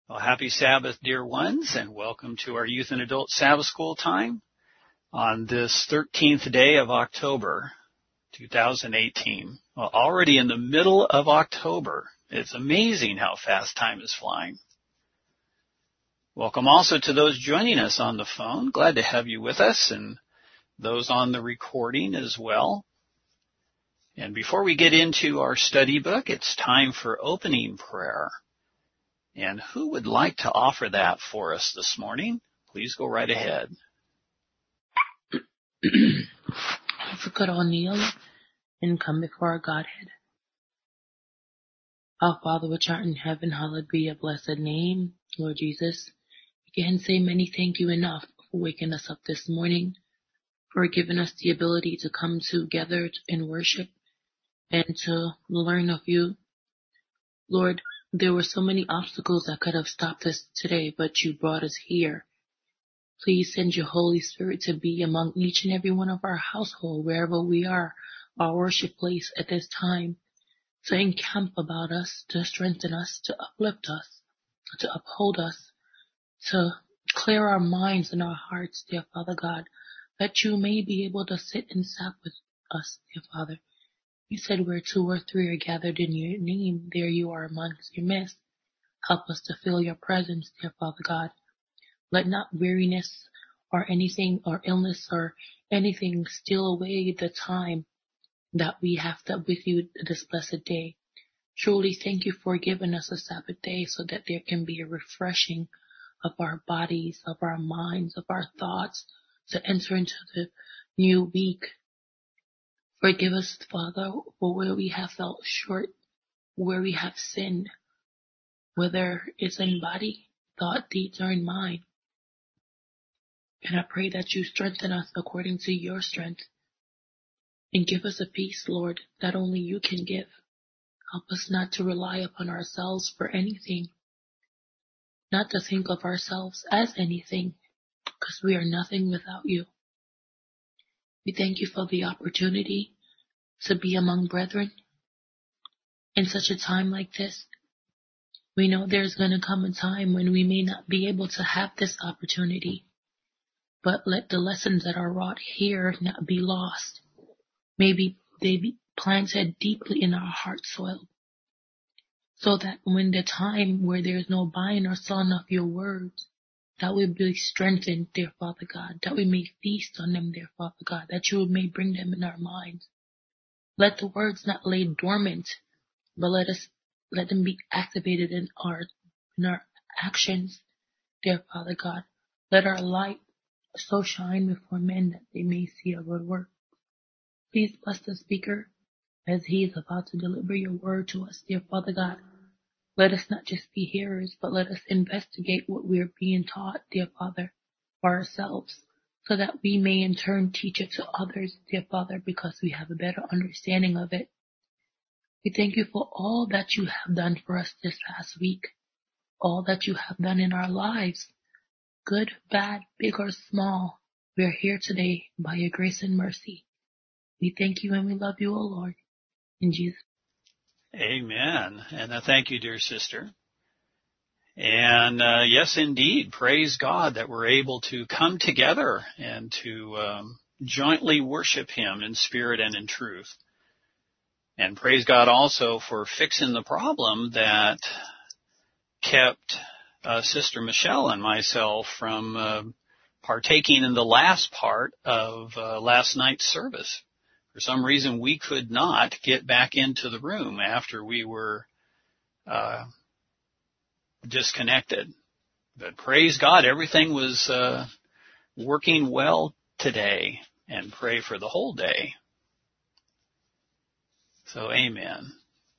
Well, happy Sabbath, dear ones, and welcome to our Youth and Adult Sabbath School time on this 13th day of October, 2018. Well, already in the middle of October. It's amazing how fast time is flying. Welcome also to those joining us on the phone. Glad to have you with us, and those on the recording as well. And before we get into our study book, it's time for opening prayer. And who would like to offer that for us this morning? Please go right ahead. If we could all kneel and come before our Godhead. Our Father which art in heaven, hallowed be your blessed name. Lord Jesus, we can't say many thank you enough for waking us up this morning, for giving us the ability to come together in worship and to learn of you. Lord, there were so many obstacles that could have stopped us today, but you brought us here. Please send your Holy Spirit to be among each and every one of our household, wherever we are, our worship place at this time, to encamp about us, to strengthen us, to uplift us, to uphold us, to clear our minds and our hearts, dear Father God, that you may be able to sit and sup with us, dear Father. You said where 2 or 3 are gathered in your name, there you are amongst your midst. Help us to feel your presence, dear Father God. Let not weariness or anything or illness or anything steal away the time that we have with you this blessed day. Truly thank you for giving us a Sabbath day so that there can be a refreshing of our bodies, of our minds, of our thoughts to enter into the new week. Forgive us, Father, for where we have felt short, where we have sinned, whether it's in body, thought, deeds, or in mind. And I pray that you strengthen us according to your strength. And give us a peace, Lord, that only you can give. Help us not to rely upon ourselves for anything, not to think of ourselves as anything, because we are nothing without you. We thank you for the opportunity to be among brethren in such a time like this. We know there's going to come a time when we may not be able to have this opportunity, but let the lessons that are wrought here not be lost. Maybe they be planted deeply in our heart soil, so that when the time where there's no buying or selling of your words, that we be strengthened, dear Father God, that we may feast on them, dear Father God, that you may bring them in our minds. Let the words not lay dormant, but let them be activated in our actions, dear Father God. Let our light so shine before men that they may see our good work. Please bless the speaker as he is about to deliver your word to us, dear Father God. Let us not just be hearers, but let us investigate what we are being taught, dear Father, for ourselves, so that we may in turn teach it to others, dear Father, because we have a better understanding of it. We thank you for all that you have done for us this past week, all that you have done in our lives, good, bad, big, or small. We are here today by your grace and mercy. We thank you and we love you, O Lord. In Jesus' name. Amen. And thank you, dear sister. And yes, indeed, praise God that we're able to come together and to jointly worship him in spirit and in truth. And praise God also for fixing the problem that kept Sister Michelle and myself from partaking in the last part of last night's service. For some reason, we could not get back into the room after we were disconnected. But praise God, everything was working well today, and pray for the whole day. So, amen.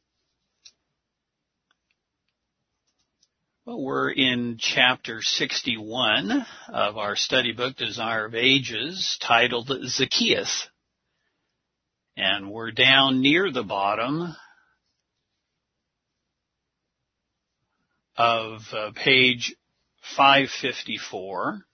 Well, we're in chapter 61 of our study book, Desire of Ages, titled Zacchaeus. And we're down near the bottom of page 554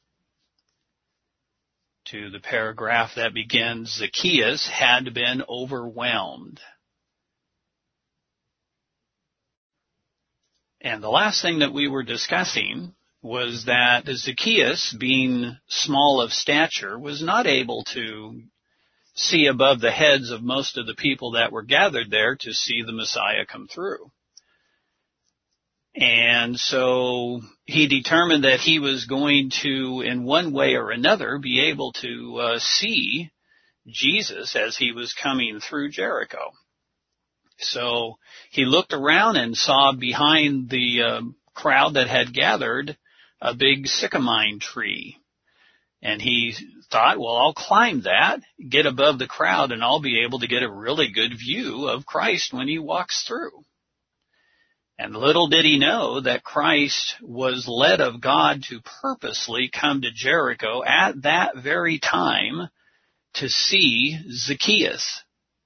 to the paragraph that begins, Zacchaeus had been overwhelmed. And the last thing that we were discussing was that Zacchaeus, being small of stature, was not able to see above the heads of most of the people that were gathered there to see the Messiah come through. And so he determined that he was going to, in one way or another, be able to see Jesus as he was coming through Jericho. So he looked around and saw behind the crowd that had gathered a big sycamore tree. And he thought, well, I'll climb that, get above the crowd, and I'll be able to get a really good view of Christ when he walks through. And little did he know that Christ was led of God to purposely come to Jericho at that very time to see Zacchaeus.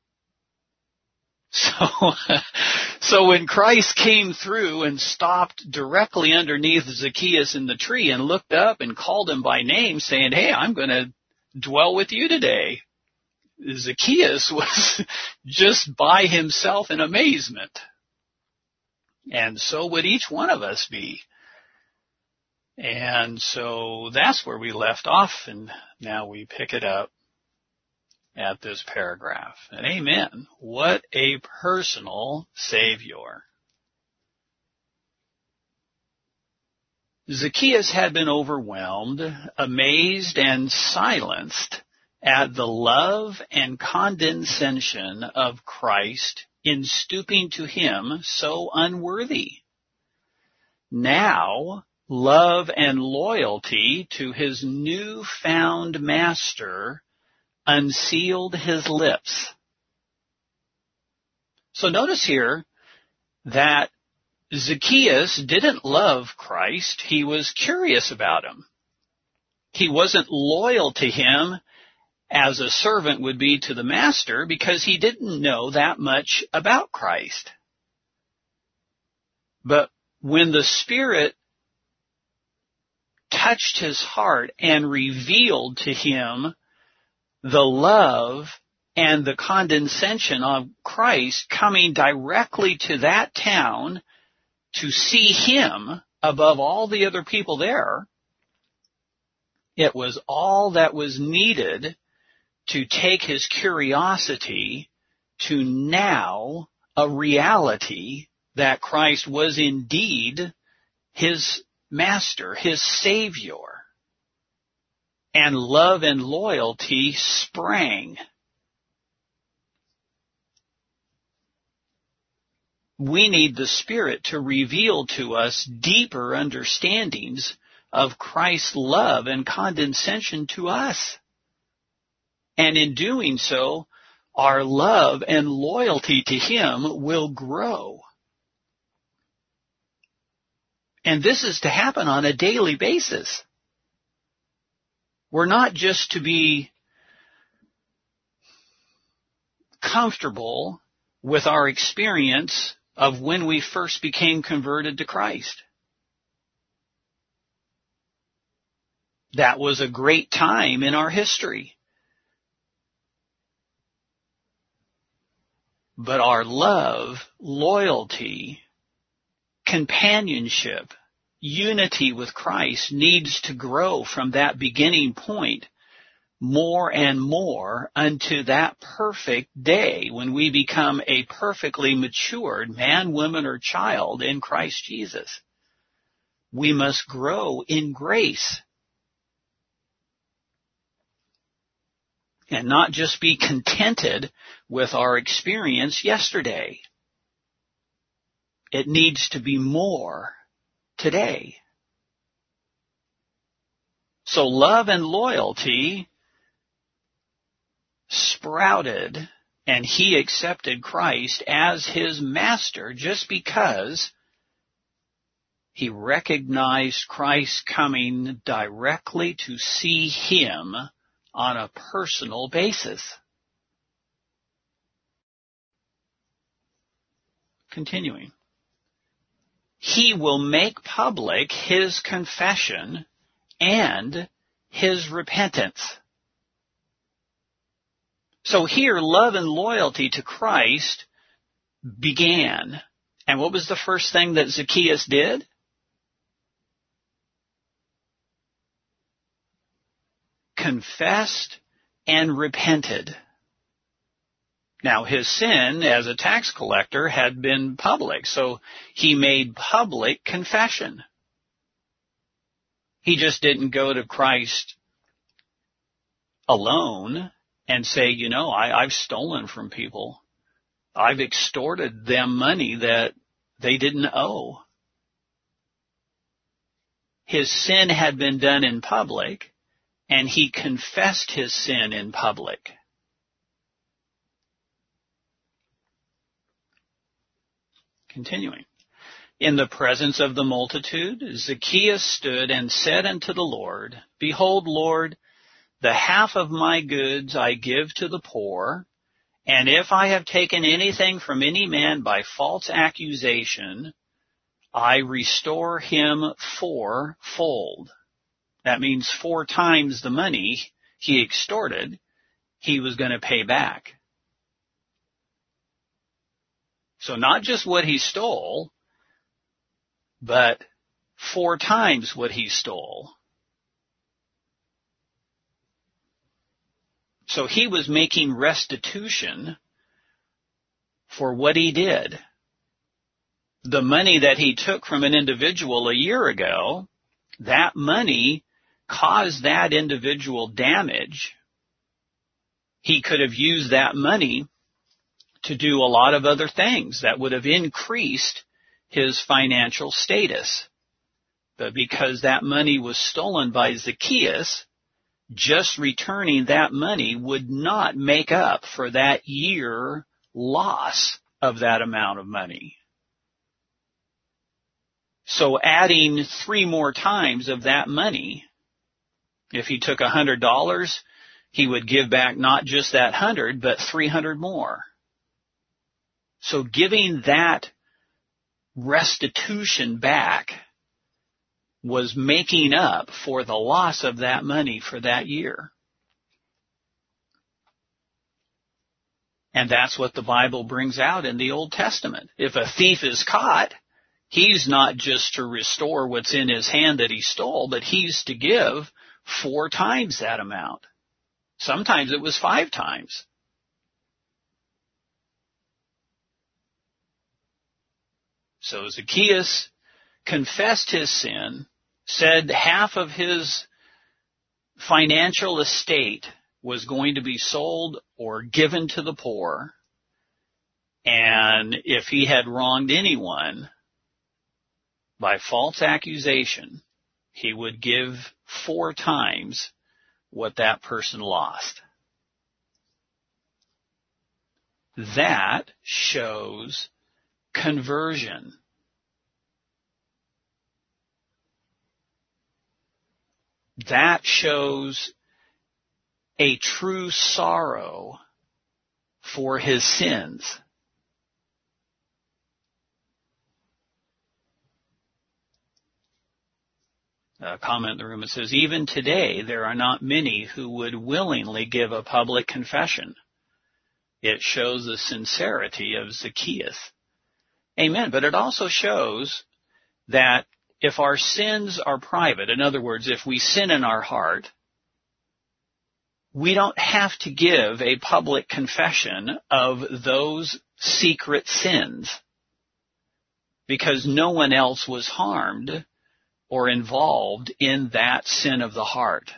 So when Christ came through and stopped directly underneath Zacchaeus in the tree and looked up and called him by name, saying, hey, I'm going to dwell with you today, Zacchaeus was just by himself in amazement. And so would each one of us be. And so that's where we left off, and now we pick it up at this paragraph. And amen. What a personal Savior. Zacchaeus had been overwhelmed, amazed, and silenced at the love and condescension of Christ in stooping to him so unworthy. Now, love and loyalty to his newfound master unsealed his lips. So notice here that Zacchaeus didn't love Christ. He was curious about him. He wasn't loyal to him as a servant would be to the master because he didn't know that much about Christ. But when the Spirit touched his heart and revealed to him the love and the condescension of Christ coming directly to that town to see him above all the other people there, it was all that was needed to take his curiosity to now a reality that Christ was indeed his master, his Savior. And love and loyalty sprang. We need the Spirit to reveal to us deeper understandings of Christ's love and condescension to us. And in doing so, our love and loyalty to him will grow. And this is to happen on a daily basis. We're not just to be comfortable with our experience of when we first became converted to Christ. That was a great time in our history. But our love, loyalty, companionship, unity with Christ needs to grow from that beginning point more and more unto that perfect day when we become a perfectly matured man, woman, or child in Christ Jesus. We must grow in grace and not just be contented with our experience yesterday. It needs to be more today. So love and loyalty sprouted, and he accepted Christ as his master just because he recognized Christ coming directly to see him on a personal basis. Continuing. He will make public his confession and his repentance. So here, love and loyalty to Christ began, And what was the first thing that Zacchaeus did? Confessed and repented. Now, his sin as a tax collector had been public, so he made public confession. He just didn't go to Christ alone and say, I've stolen from people. I've extorted them money that they didn't owe. His sin had been done in public, and he confessed his sin in public. Continuing. In the presence of the multitude, Zacchaeus stood and said unto the Lord, Behold, Lord, the half of my goods I give to the poor, and if I have taken anything from any man by false accusation, I restore him fourfold. That means 4 times the money he extorted, he was going to pay back. So not just what he stole, but 4 times what he stole. So he was making restitution for what he did. The money that he took from an individual a year ago, that money caused that individual damage. He could have used that money to do a lot of other things that would have increased his financial status. But because that money was stolen by Zacchaeus, just returning that money would not make up for that year loss of that amount of money. So adding 3 more times of that money, if he took $100, he would give back not just that 100, but 300 more. So giving that restitution back was making up for the loss of that money for that year. And that's what the Bible brings out in the Old Testament. If a thief is caught, he's not just to restore what's in his hand that he stole, but he's to give 4 times that amount. Sometimes it was 5 times. So Zacchaeus confessed his sin, said half of his financial estate was going to be sold or given to the poor, and if he had wronged anyone by false accusation, he would give 4 times what that person lost. That shows conversion. That shows a true sorrow for his sins. A comment in the room, it says, even today there are not many who would willingly give a public confession. It shows the sincerity of Zacchaeus. Amen. But it also shows that if our sins are private, in other words, if we sin in our heart, we don't have to give a public confession of those secret sins because no one else was harmed or involved in that sin of the heart.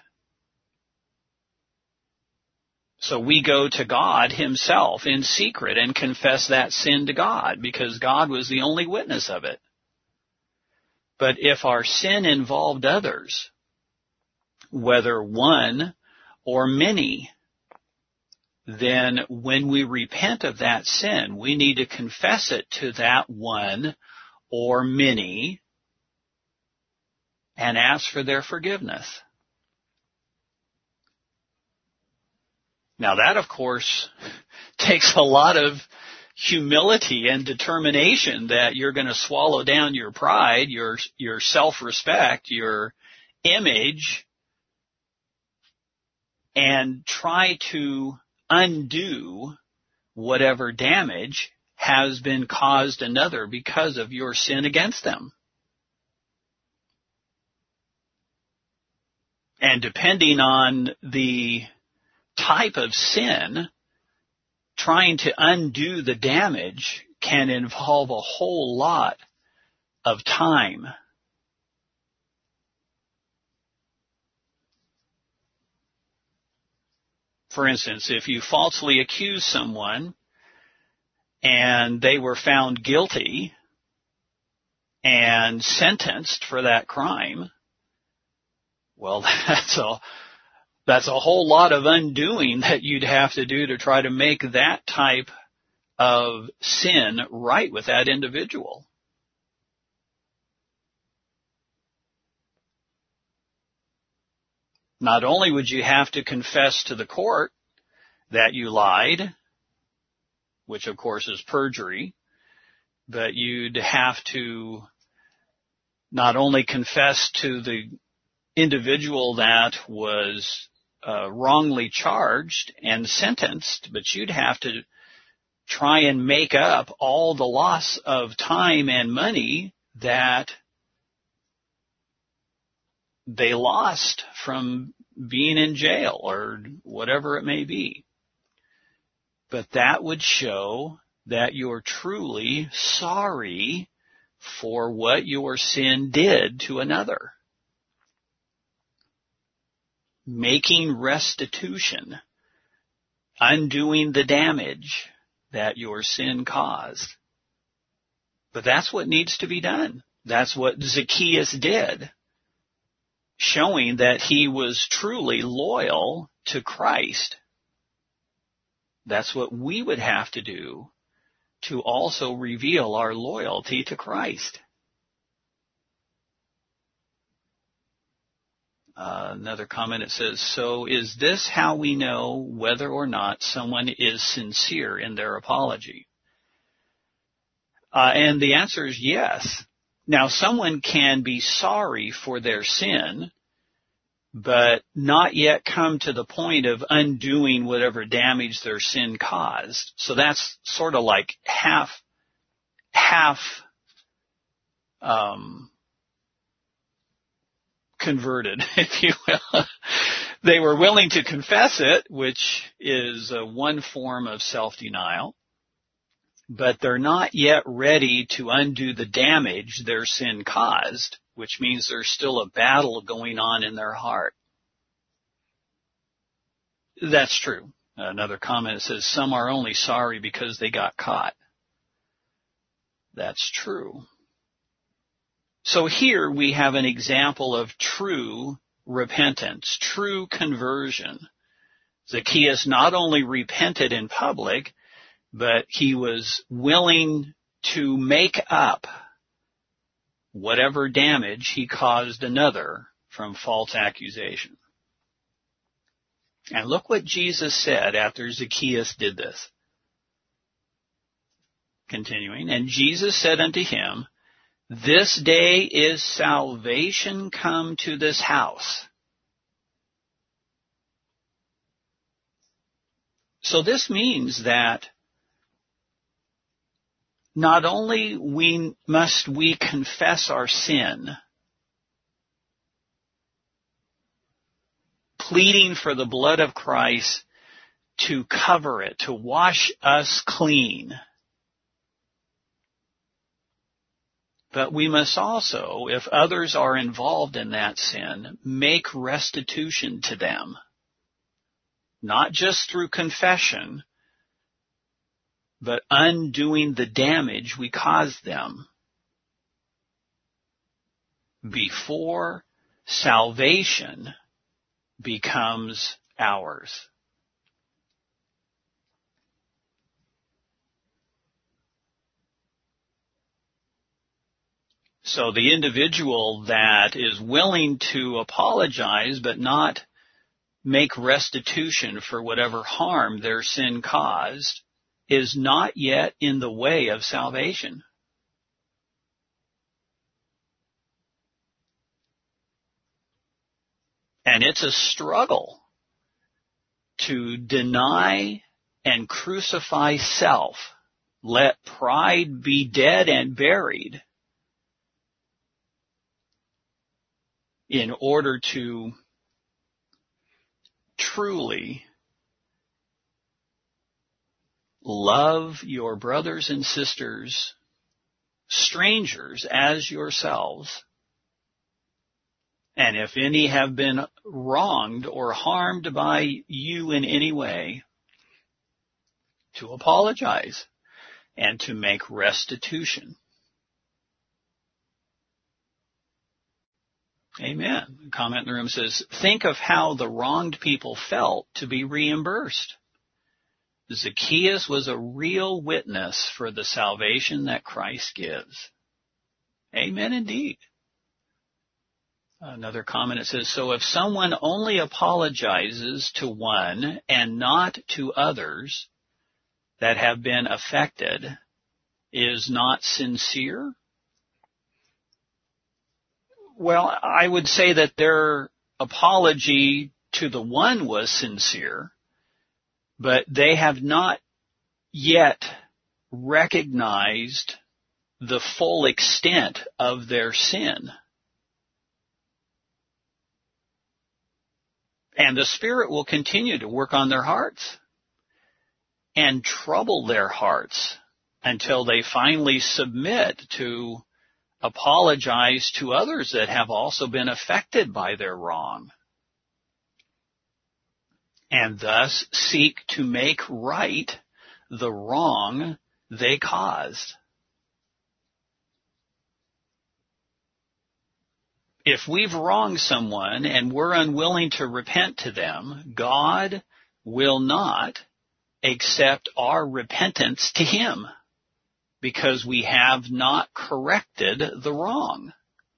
So we go to God himself in secret and confess that sin to God because God was the only witness of it. But if our sin involved others, whether one or many, then when we repent of that sin, we need to confess it to that one or many and ask for their forgiveness. Now that, of course, takes a lot of humility and determination that you're going to swallow down your pride, your self-respect, your image, and try to undo whatever damage has been caused another because of your sin against them. And depending on the type of sin, trying to undo the damage can involve a whole lot of time. For instance, if you falsely accuse someone and they were found guilty and sentenced for that crime, well, that's a whole lot of undoing that you'd have to do to try to make that type of sin right with that individual. Not only would you have to confess to the court that you lied, which of course is perjury, but you'd have to not only confess to the individual that was wrongly charged and sentenced, but you'd have to try and make up all the loss of time and money that they lost from being in jail or whatever it may be. But that would show that you're truly sorry for what your sin did to another. Making restitution, undoing the damage that your sin caused. But that's what needs to be done. That's what Zacchaeus did, showing that he was truly loyal to Christ. That's what we would have to do to also reveal our loyalty to Christ. Another comment, it says, so is this how we know whether or not someone is sincere in their apology? And the answer is yes. Now, someone can be sorry for their sin, but not yet come to the point of undoing whatever damage their sin caused. So that's sort of like half converted, if you will. They were willing to confess it, which is one form of self-denial, but they're not yet ready to undo the damage their sin caused, which means there's still a battle going on in their heart. That's true. Another comment says, some are only sorry because they got caught. That's true. So here we have an example of true repentance, true conversion. Zacchaeus not only repented in public, but he was willing to make up whatever damage he caused another from false accusation. And look what Jesus said after Zacchaeus did this. Continuing, and Jesus said unto him, this day is salvation come to this house. So this means that not only must we confess our sin, pleading for the blood of Christ to cover it, to wash us clean, but we must also, if others are involved in that sin, make restitution to them. Not just through confession, but undoing the damage we caused them before salvation becomes ours. So the individual that is willing to apologize but not make restitution for whatever harm their sin caused is not yet in the way of salvation. And it's a struggle to deny and crucify self Let pride be dead and buried in order to truly love your brothers and sisters, strangers as yourselves. And if any have been wronged or harmed by you in any way, to apologize and to make restitution. Amen. A comment in the room says, think of how the wronged people felt to be reimbursed. Zacchaeus was a real witness for the salvation that Christ gives. Amen indeed. Another comment, it says, so if someone only apologizes to one and not to others that have been affected, is not sincere? Well, I would say that their apology to the one was sincere, but they have not yet recognized the full extent of their sin. And the Spirit will continue to work on their hearts and trouble their hearts until they finally submit to apologize to others that have also been affected by their wrong, and thus seek to make right the wrong they caused. If we've wronged someone and we're unwilling to repent to them, God will not accept our repentance to Him because we have not corrected the wrong.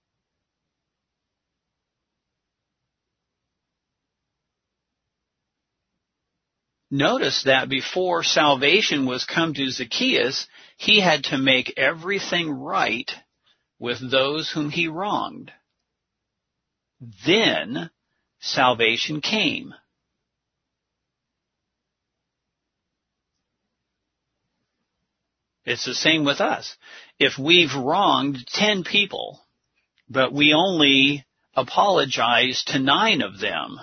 Notice that before salvation was come to Zacchaeus, he had to make everything right with those whom he wronged. Then salvation came. It's the same with us. If we've wronged 10 people, but we only apologize to 9 of them,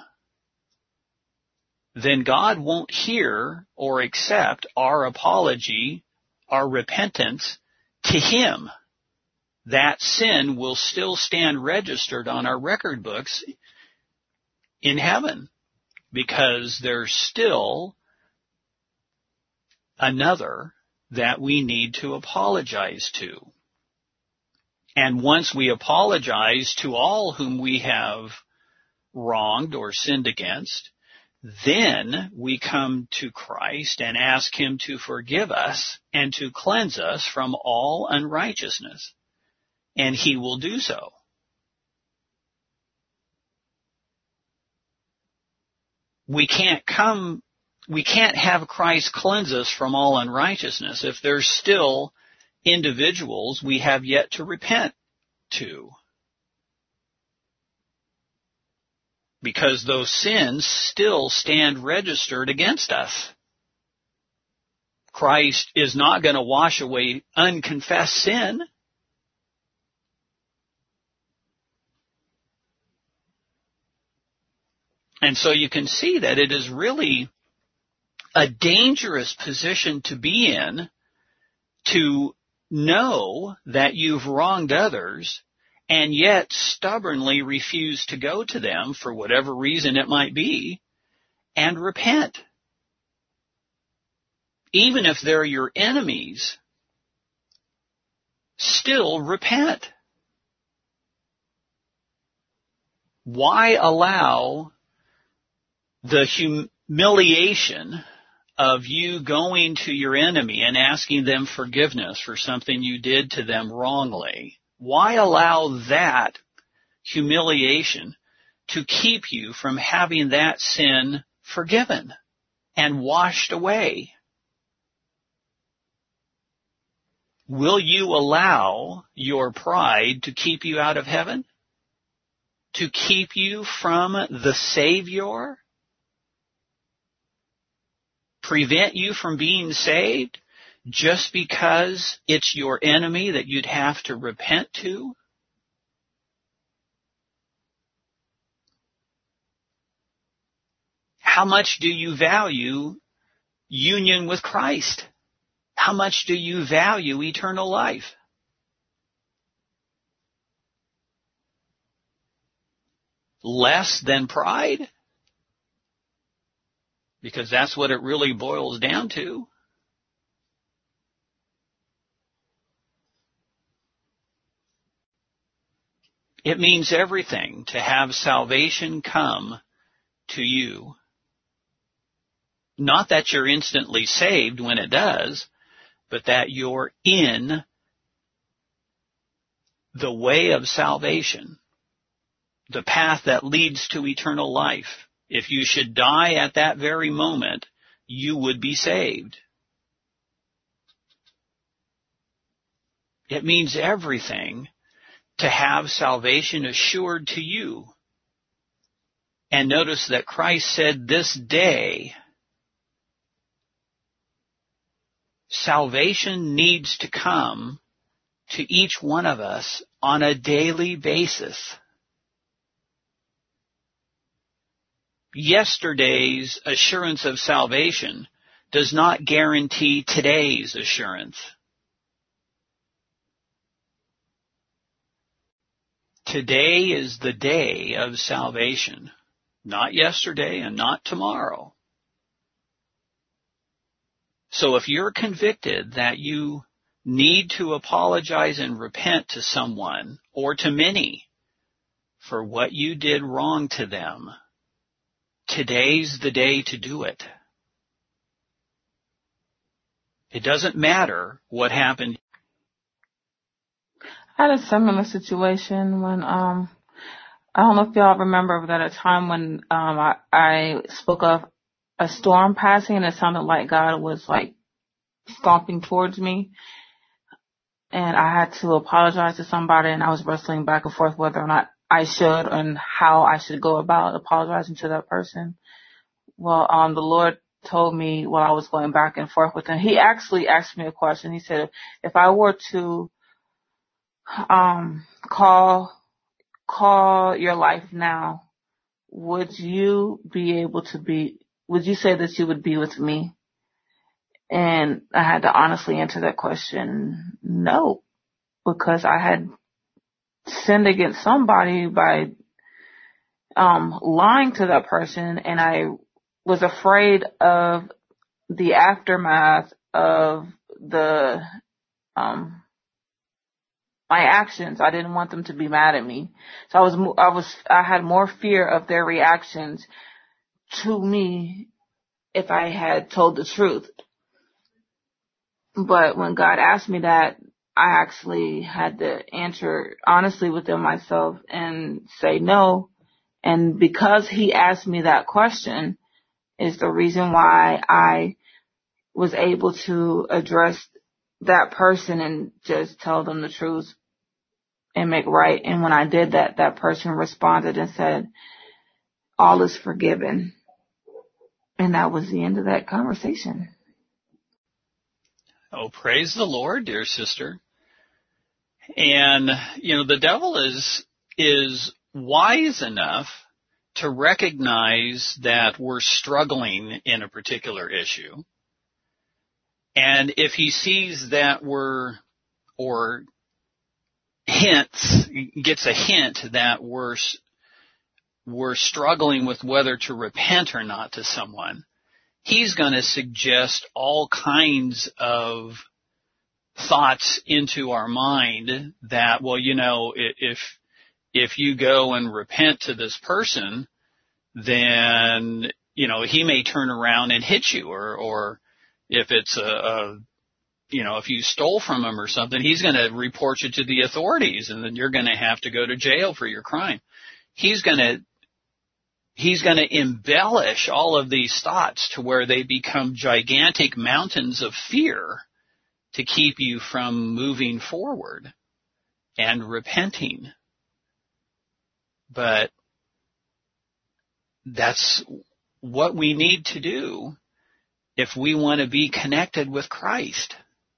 then God won't hear or accept our apology, our repentance to Him. That sin will still stand registered on our record books in heaven because there's still another that we need to apologize to. And once we apologize to all whom we have wronged or sinned against, then we come to Christ and ask Him to forgive us and to cleanse us from all unrighteousness. And He will do so. We can't have Christ cleanse us from all unrighteousness if there's still individuals we have yet to repent to. Because those sins still stand registered against us. Christ is not going to wash away unconfessed sin. And so you can see that it is really a dangerous position to be in, to know that you've wronged others and yet stubbornly refuse to go to them for whatever reason it might be and repent. Even if they're your enemies, still repent. Why allow the humiliation of you going to your enemy and asking them forgiveness for something you did to them wrongly? Why allow that humiliation to keep you from having that sin forgiven and washed away? Will you allow your pride to keep you out of heaven? To keep you from the Savior? Prevent you from being saved? just because it's your enemy that you'd have to repent to? How much do you value union with Christ? How much do you value eternal life? Less than pride? Because that's what it really boils down to. It means everything to have salvation come to you. Not that you're instantly saved when it does, but that you're in the way of salvation, the path that leads to eternal life. If you should die at that very moment, you would be saved. It means everything to have salvation assured to you. And notice that Christ said this day, salvation needs to come to each one of us on a daily basis. Yesterday's assurance of salvation does not guarantee today's assurance. Today is the day of salvation, not yesterday and not tomorrow. So if you're convicted that you need to apologize and repent to someone or to many for what you did wrong to them, today's the day to do it. It doesn't matter what happened. I had a similar situation when, I don't know if y'all remember that a time when, I spoke of a storm passing and it sounded like God was like stomping towards me. And I had to apologize to somebody, and I was wrestling back and forth whether or not I should and how I should go about apologizing to that person. Well, the Lord told me while I was going back and forth with him, he actually asked me a question. He said, if I were to call your life now, would you say that you would be with me? And I had to honestly answer that question, no, because I had sinned against somebody by lying to that person, and I was afraid of the aftermath of the my actions. I didn't want them to be mad at me, so I had more fear of their reactions to me if I had told the truth. But when God asked me that, I actually had to answer honestly within myself and say no. And because he asked me that question is the reason why I was able to address that person and just tell them the truth and make right. And when I did that, that person responded and said, all is forgiven. And that was the end of that conversation. Oh, praise the Lord, dear sister. And, the devil is wise enough to recognize that we're struggling in a particular issue. And if he sees that gets a hint that we're struggling with whether to repent or not to someone, he's going to suggest all kinds of thoughts into our mind that, well, if you go and repent to this person, then, he may turn around and hit you, or if it's if you stole from him or something, he's going to report you to the authorities, and then you're going to have to go to jail for your crime. He's going to embellish all of these thoughts to where they become gigantic mountains of fear to keep you from moving forward and repenting. But that's what we need to do if we want to be connected with Christ.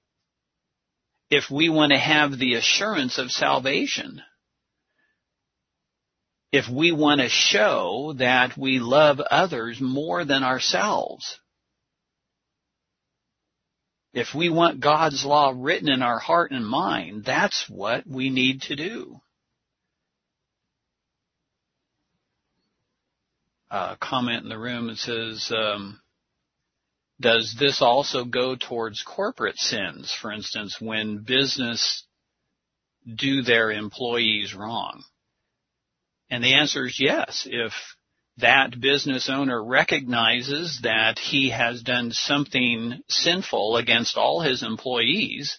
if we want to have the assurance of salvation, if we want to show that we love others more than ourselves, if we want God's law written in our heart and mind, that's what we need to do. A comment in the room that says, does this also go towards corporate sins, for instance, when business do their employees wrong? And the answer is yes. If that business owner recognizes that he has done something sinful against all his employees,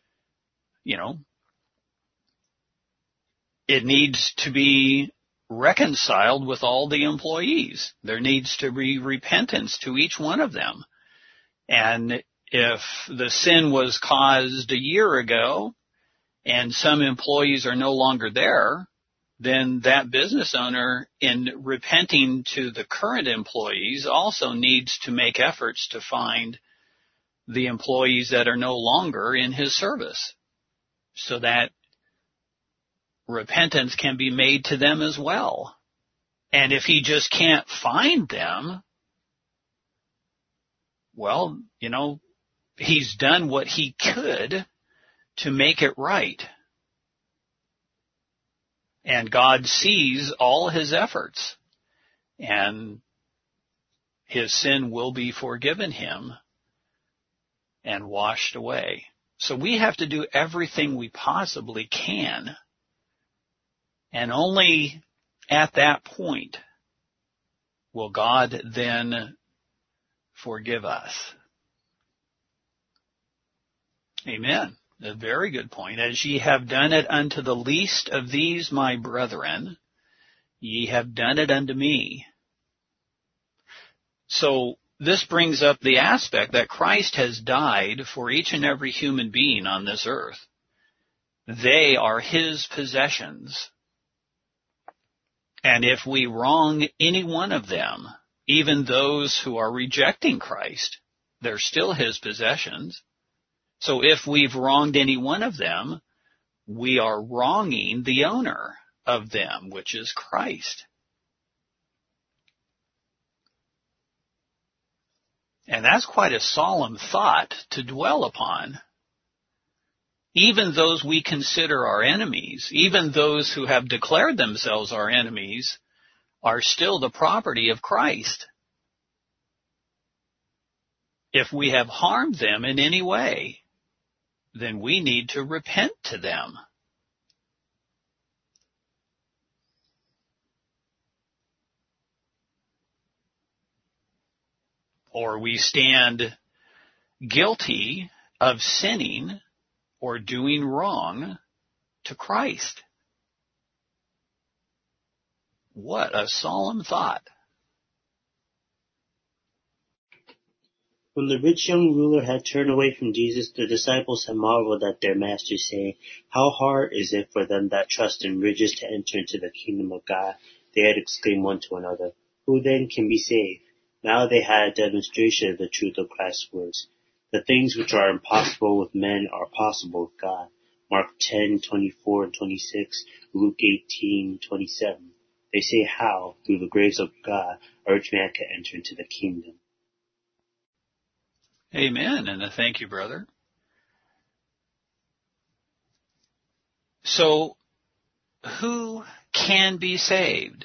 it needs to be reconciled with all the employees. There needs to be repentance to each one of them. And if the sin was caused a year ago and some employees are no longer there, then that business owner, in repenting to the current employees, also needs to make efforts to find the employees that are no longer in his service, so that repentance can be made to them as well. And if he just can't find them, well, he's done what he could to make it right. And God sees all his efforts, and his sin will be forgiven him and washed away. So we have to do everything we possibly can, and only at that point will God then forgive us. Amen. A very good point. As ye have done it unto the least of these my brethren, ye have done it unto me. So this brings up the aspect that Christ has died for each and every human being on this earth. They are his possessions. And if we wrong any one of them, even those who are rejecting Christ, they're still his possessions. So if we've wronged any one of them, we are wronging the owner of them, which is Christ. And that's quite a solemn thought to dwell upon. Even those we consider our enemies, even those who have declared themselves our enemies, are still the property of Christ. If we have harmed them in any way, then we need to repent to them. Or we stand guilty of sinning or doing wrong to Christ. What a solemn thought. When the rich young ruler had turned away from Jesus, the disciples had marveled at their master, saying, "How hard is it for them that trust in riches to enter into the kingdom of God?" They had exclaimed one to another, "Who then can be saved?" Now they had a demonstration of the truth of Christ's words. The things which are impossible with men are possible with God. Mark 10:24 and 26, Luke 18:27. They say how, through the grace of God, a rich man can enter into the kingdom. Amen, and thank you, brother. So, who can be saved?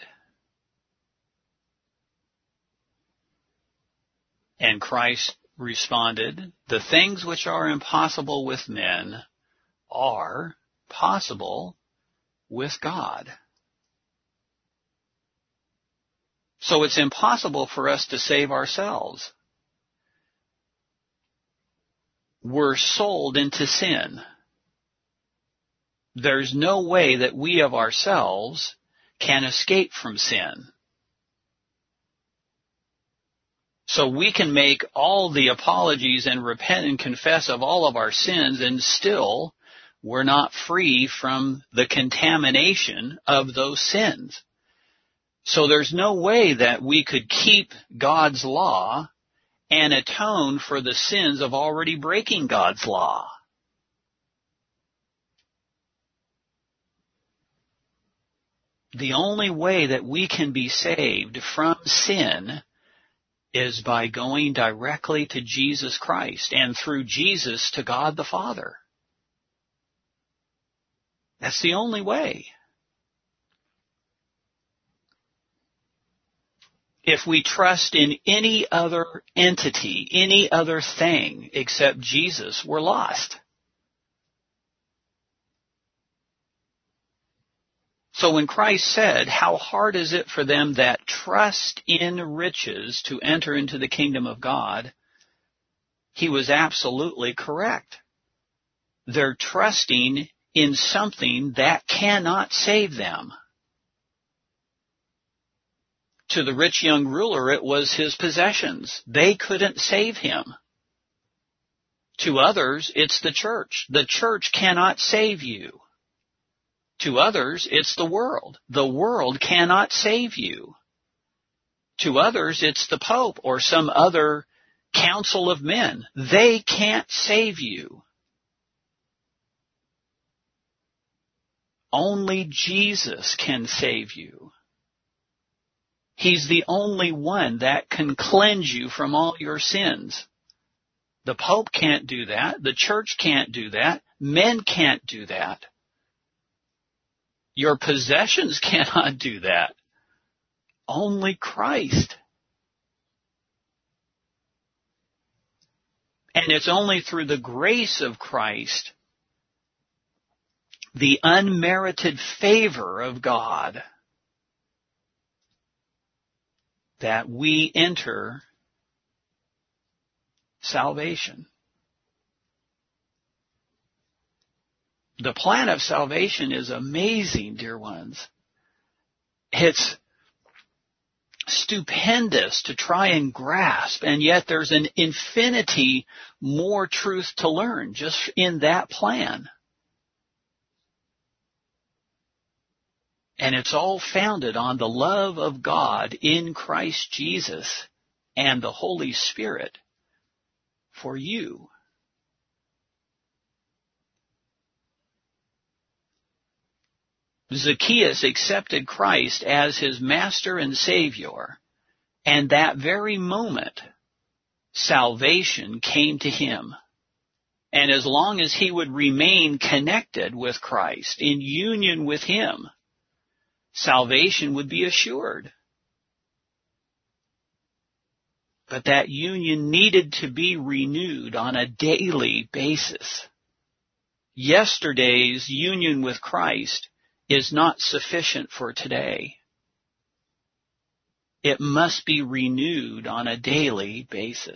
And Christ responded, "The things which are impossible with men are possible with God." So it's impossible for us to save ourselves. We're sold into sin. There's no way that we of ourselves can escape from sin. So we can make all the apologies and repent and confess of all of our sins, and still we're not free from the contamination of those sins. So there's no way that we could keep God's law and atone for the sins of already breaking God's law. The only way that we can be saved from sin is by going directly to Jesus Christ and through Jesus to God the Father. That's the only way. If we trust in any other entity, any other thing except Jesus, we're lost. So when Christ said, how hard is it for them that trust in riches to enter into the kingdom of God, he was absolutely correct. They're trusting in something that cannot save them. To the rich young ruler, it was his possessions. They couldn't save him. To others, it's the church. The church cannot save you. To others, it's the world. The world cannot save you. To others, it's the Pope or some other council of men. They can't save you. Only Jesus can save you. He's the only one that can cleanse you from all your sins. The Pope can't do that. The church can't do that. Men can't do that. Your possessions cannot do that. Only Christ. And it's only through the grace of Christ, the unmerited favor of God, that we enter salvation. The plan of salvation is amazing, dear ones. It's stupendous to try and grasp, and yet there's an infinity more truth to learn just in that plan. And it's all founded on the love of God in Christ Jesus and the Holy Spirit for you. Zacchaeus accepted Christ as his master and Savior, and that very moment, salvation came to him. And as long as he would remain connected with Christ, in union with him, salvation would be assured. But that union needed to be renewed on a daily basis. Yesterday's union with Christ is not sufficient for today. It must be renewed on a daily basis.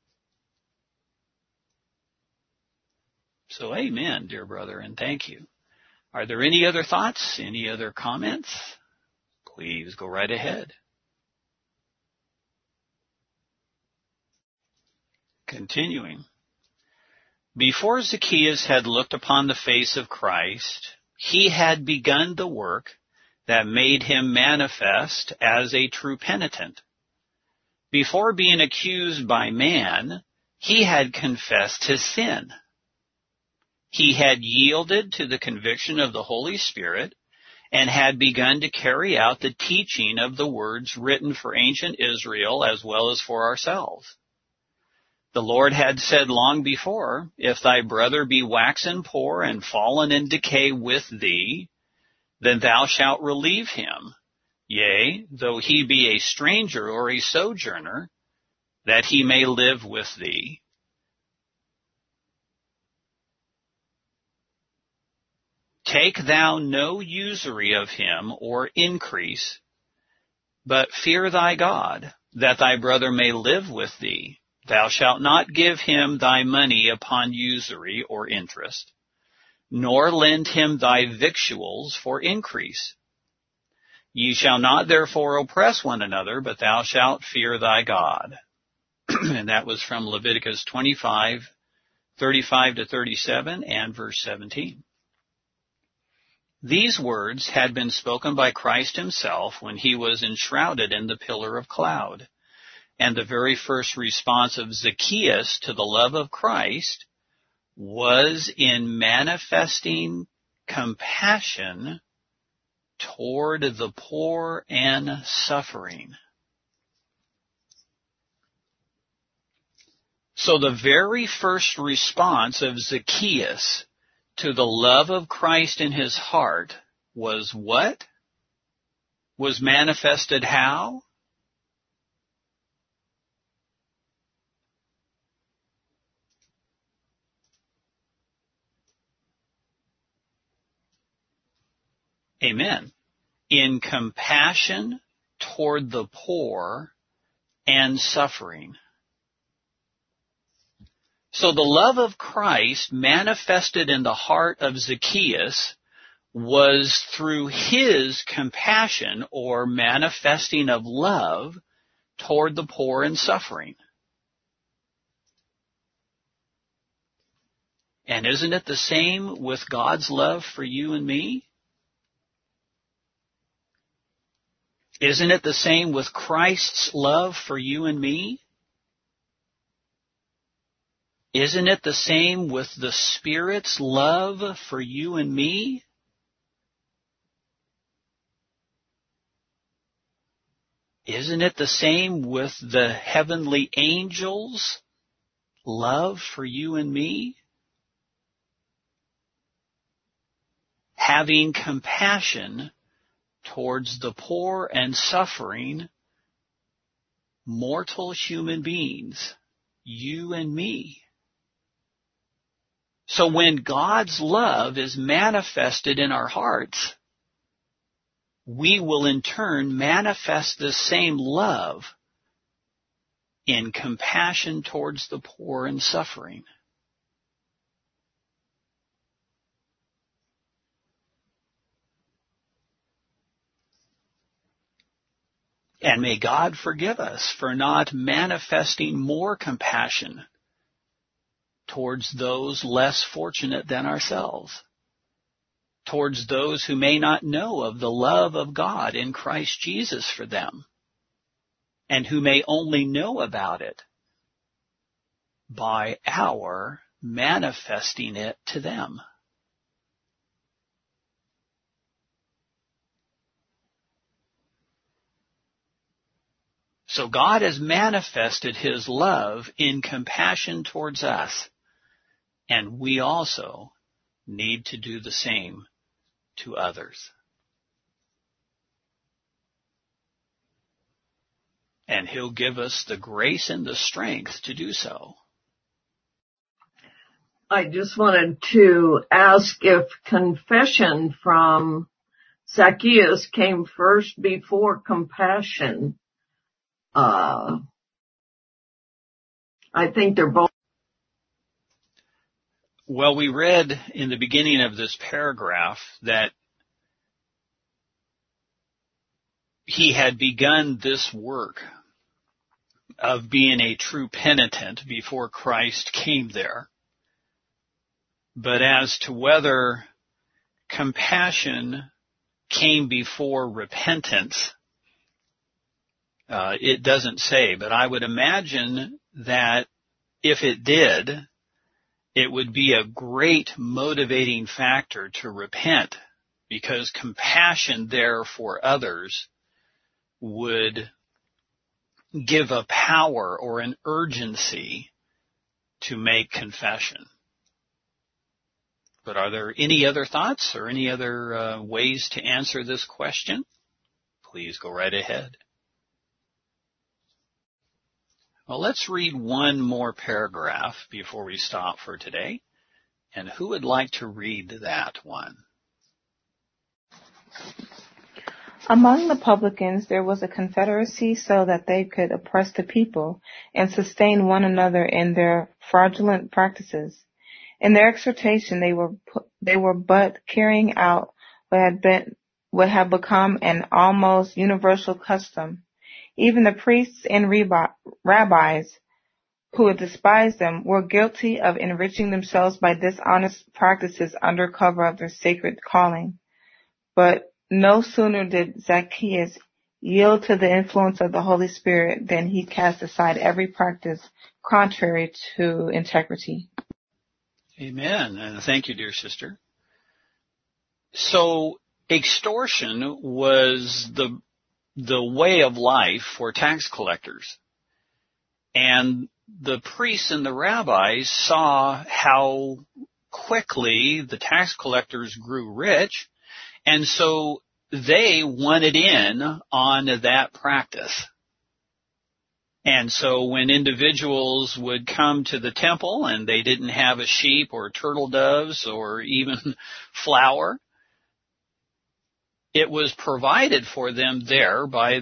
So amen, dear brother, and thank you. Are there any other thoughts? Any other comments? Please go right ahead. Continuing. Before Zacchaeus had looked upon the face of Christ, he had begun the work that made him manifest as a true penitent. Before being accused by man, he had confessed his sin. He had yielded to the conviction of the Holy Spirit and had begun to carry out the teaching of the words written for ancient Israel as well as for ourselves. The Lord had said long before, "If thy brother be waxen poor and fallen in decay with thee, then thou shalt relieve him, yea, though he be a stranger or a sojourner, that he may live with thee." Take thou no usury of him or increase, but fear thy God, that thy brother may live with thee. Thou shalt not give him thy money upon usury or interest, nor lend him thy victuals for increase. Ye shall not therefore oppress one another, but thou shalt fear thy God. And that was from Leviticus 25, 35 to 37, and verse 17. These words had been spoken by Christ himself when he was enshrouded in the pillar of cloud. And the very first response of Zacchaeus to the love of Christ was in manifesting compassion toward the poor and suffering. So the very first response of Zacchaeus to the love of Christ in his heart was what? Was manifested how? Amen. In compassion toward the poor and suffering. So the love of Christ manifested in the heart of Zacchaeus was through his compassion or manifesting of love toward the poor and suffering. And isn't it the same with God's love for you and me? Isn't it the same with Christ's love for you and me? Isn't it the same with the Spirit's love for you and me? Isn't it the same with the heavenly angels' love for you and me? Having compassion towards the poor and suffering mortal human beings, you and me. So when God's love is manifested in our hearts, we will in turn manifest the same love in compassion towards the poor and suffering. And may God forgive us for not manifesting more compassion towards those less fortunate than ourselves, towards those who may not know of the love of God in Christ Jesus for them, and who may only know about it by our manifesting it to them. So God has manifested his love in compassion towards us, and we also need to do the same to others. And he'll give us the grace and the strength to do so. I just wanted to ask if confession from Zacchaeus came first before compassion. I think they're both. Well, we read in the beginning of this paragraph that he had begun this work of being a true penitent before Christ came there. But as to whether compassion came before repentance, it doesn't say, but I would imagine that if it did, it would be a great motivating factor to repent, because compassion there for others would give a power or an urgency to make confession. But are there any other thoughts or any other ways to answer this question? Please go right ahead. Well, let's read one more paragraph before we stop for today. And who would like to read that one? Among the publicans there was a confederacy so that they could oppress the people and sustain one another in their fraudulent practices. In their exhortation they were but carrying out what had become an almost universal custom. Even the priests and rabbis who had despised them were guilty of enriching themselves by dishonest practices under cover of their sacred calling. But no sooner did Zacchaeus yield to the influence of the Holy Spirit than he cast aside every practice contrary to integrity. Amen. And thank you, dear sister. So extortion was the way of life for tax collectors. And the priests and the rabbis saw how quickly the tax collectors grew rich, and so they wanted in on that practice. And so when individuals would come to the temple and they didn't have a sheep or turtle doves or even flour, it was provided for them there by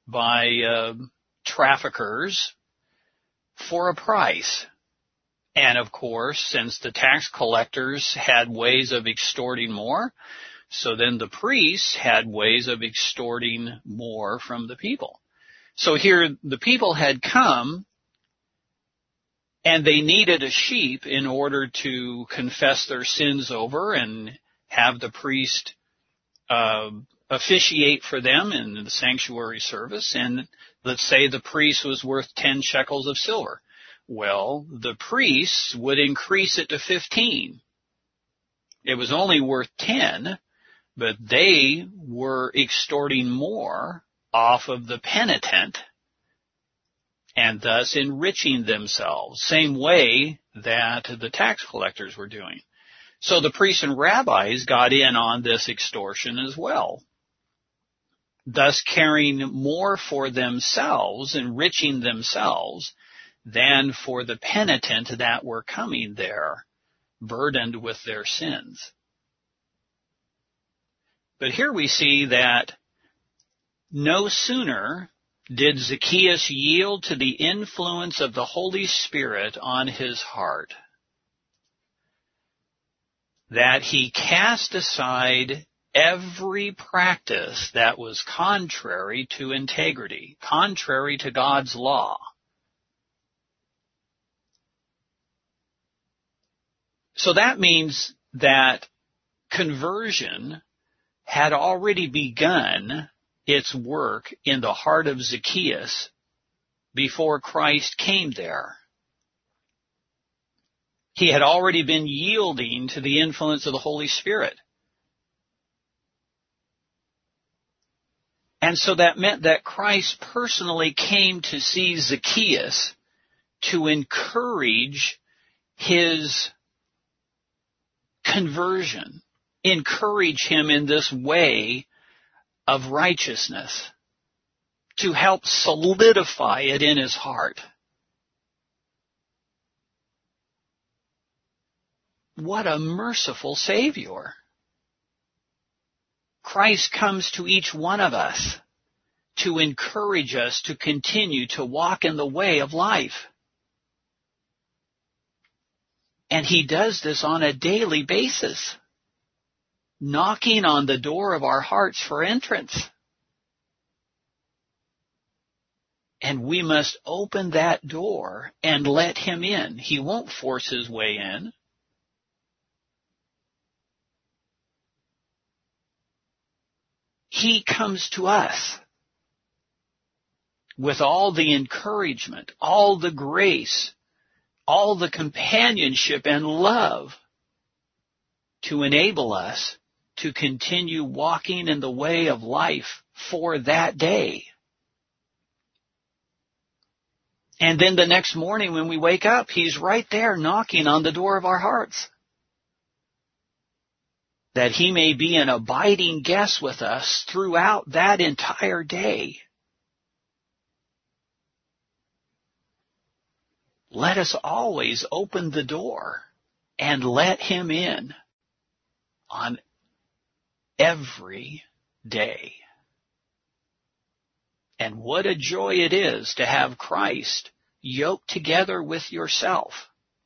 traffickers for a price. And of course, since the tax collectors had ways of extorting more, so then the priests had ways of extorting more from the people. So here the people had come and they needed a sheep in order to confess their sins over and have the priest officiate for them in the sanctuary service. And let's say the priest was worth 10 shekels of silver. Well, the priests would increase it to 15. It was only worth 10, but they were extorting more off of the penitent and thus enriching themselves, same way that the tax collectors were doing. So the priests and rabbis got in on this extortion as well, thus caring more for themselves, enriching themselves, than for the penitent that were coming there, burdened with their sins. But here we see that no sooner did Zacchaeus yield to the influence of the Holy Spirit on his heart that he cast aside every practice that was contrary to integrity, contrary to God's law. So that means that conversion had already begun its work in the heart of Zacchaeus before Christ came there. He had already been yielding to the influence of the Holy Spirit. And so that meant that Christ personally came to see Zacchaeus to encourage his conversion, encourage him in this way of righteousness, to help solidify it in his heart. What a merciful Savior. Christ comes to each one of us to encourage us to continue to walk in the way of life. And he does this on a daily basis, knocking on the door of our hearts for entrance. And we must open that door and let him in. He won't force his way in. He comes to us with all the encouragement, all the grace, all the companionship and love to enable us to continue walking in the way of life for that day. And then the next morning when we wake up, he's right there knocking on the door of our hearts, that he may be an abiding guest with us throughout that entire day. Let us always open the door and let him in on every day. And what a joy it is to have Christ yoked together with yourself,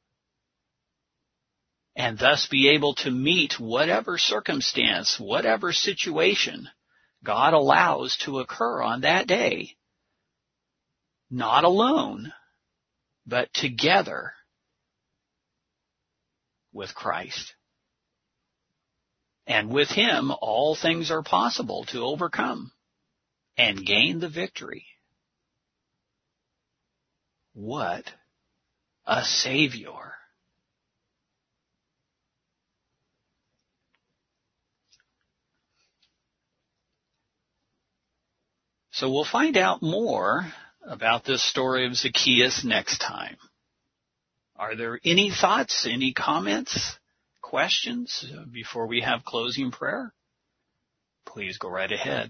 and thus be able to meet whatever circumstance, whatever situation God allows to occur on that day. Not alone, but together with Christ. And with him, all things are possible to overcome and gain the victory. What a Savior. So we'll find out more about this story of Zacchaeus next time. Are there any thoughts, any comments, questions before we have closing prayer? Please go right ahead.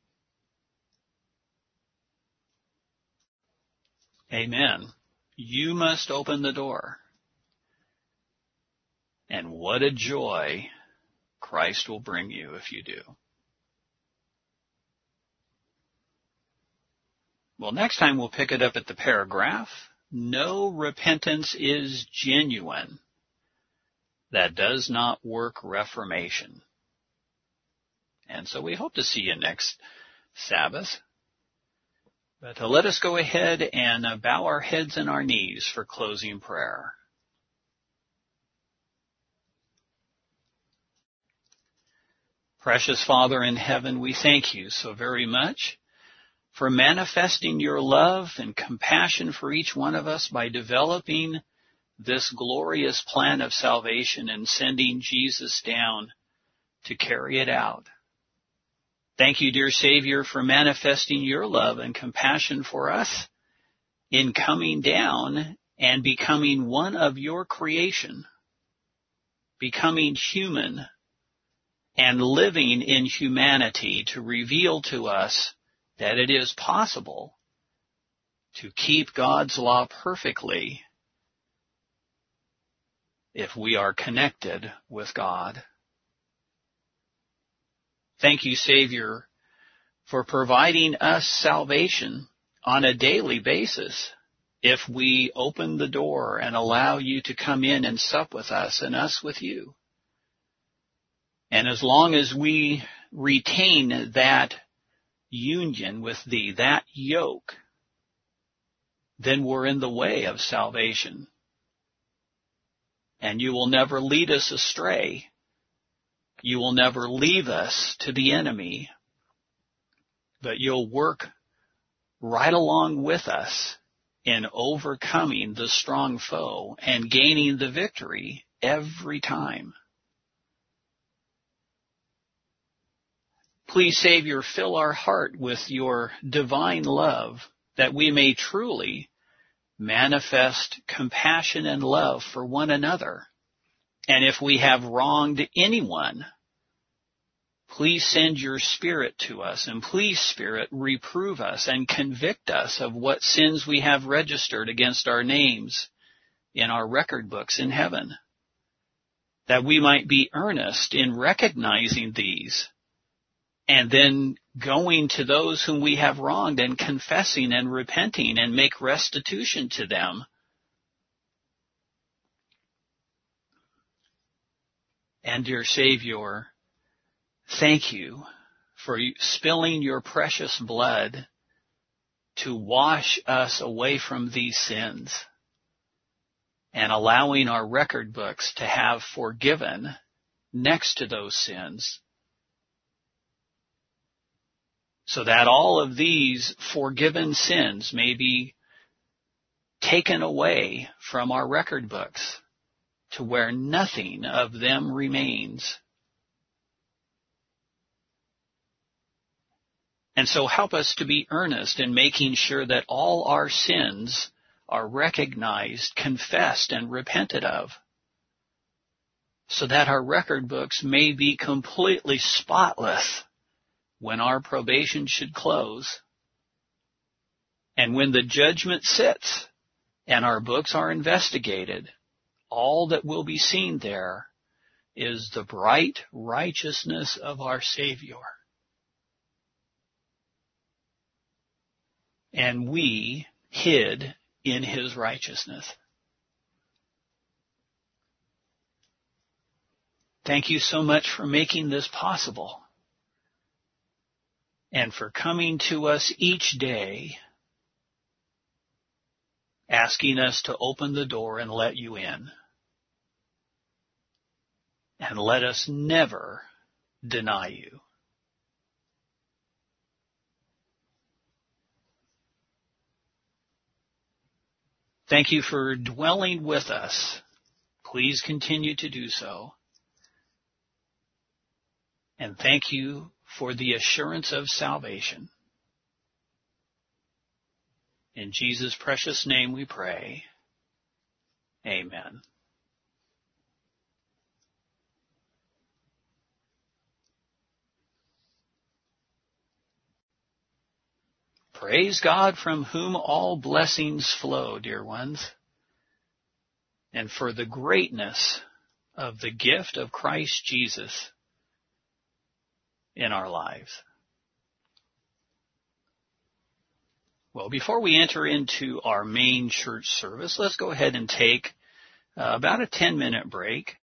Amen. You must open the door. And what a joy Christ will bring you if you do. Well, next time we'll pick it up at the paragraph. No repentance is genuine that does not work reformation. And so we hope to see you next Sabbath. But let us go ahead and bow our heads and our knees for closing prayer. Precious Father in heaven, we thank you so very much for manifesting your love and compassion for each one of us by developing this glorious plan of salvation and sending Jesus down to carry it out. Thank you, dear Savior, for manifesting your love and compassion for us in coming down and becoming one of your creation, becoming human and living in humanity to reveal to us that it is possible to keep God's law perfectly if we are connected with God. Thank you, Savior, for providing us salvation on a daily basis if we open the door and allow you to come in and sup with us and us with you. And as long as we retain that union with thee, that yoke, then we're in the way of salvation. And you will never lead us astray. You will never leave us to the enemy, but you'll work right along with us in overcoming the strong foe and gaining the victory every time. Please, Savior, fill our heart with your divine love that we may truly manifest compassion and love for one another. And if we have wronged anyone, please send your Spirit to us, and please, Spirit, reprove us and convict us of what sins we have registered against our names in our record books in heaven, that we might be earnest in recognizing these and then going to those whom we have wronged and confessing and repenting and make restitution to them. And dear Savior, thank you for spilling your precious blood to wash us away from these sins and allowing our record books to have forgiven next to those sins, so that all of these forgiven sins may be taken away from our record books to where nothing of them remains. And so help us to be earnest in making sure that all our sins are recognized, confessed, and repented of, so that our record books may be completely spotless when our probation should close, and when the judgment sits and our books are investigated, all that will be seen there is the bright righteousness of our Savior. And we hid in his righteousness. Thank you so much for making this possible, and for coming to us each day, asking us to open the door and let you in. And let us never deny you. Thank you for dwelling with us. Please continue to do so. And thank you for the assurance of salvation. In Jesus' precious name we pray. Amen. Praise God, from whom all blessings flow, dear ones, and for the greatness of the gift of Christ Jesus in our lives. Well, before we enter into our main church service, let's go ahead and take about a 10-minute break